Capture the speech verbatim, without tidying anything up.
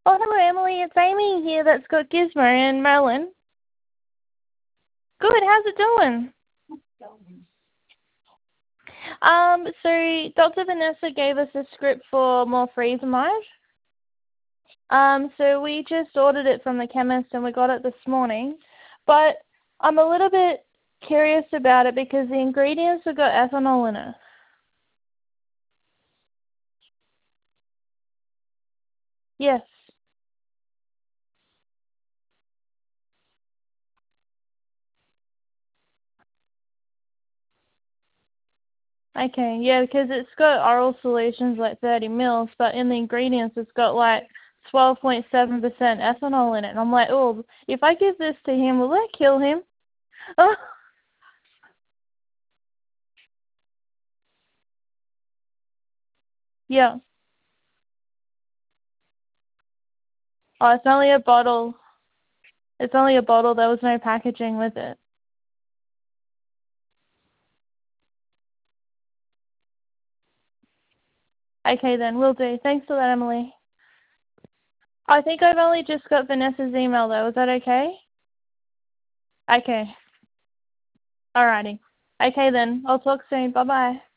Oh, hello, Emily. It's Amy here that's got Gizmo in Maryland. Good. How's it doing? Um, so Doctor Vanessa gave us a script for morphesemide. Um, so we just ordered it from the chemist and we got it this morning. But I'm a little bit curious about it because the ingredients have got ethanol in it. Yes. Okay, yeah, because it's got oral solutions like thirty mils, but in the ingredients it's got like twelve point seven percent ethanol in it. And I'm like, oh, if I give this to him, will that kill him? Oh, yeah. Oh, it's only a bottle. It's only a bottle. There was no packaging with it. Okay then, will do. Thanks for that, Emily. I think I've only just got Vanessa's email though. Is that okay? Okay. Alrighty. Okay then. I'll talk soon. Bye bye.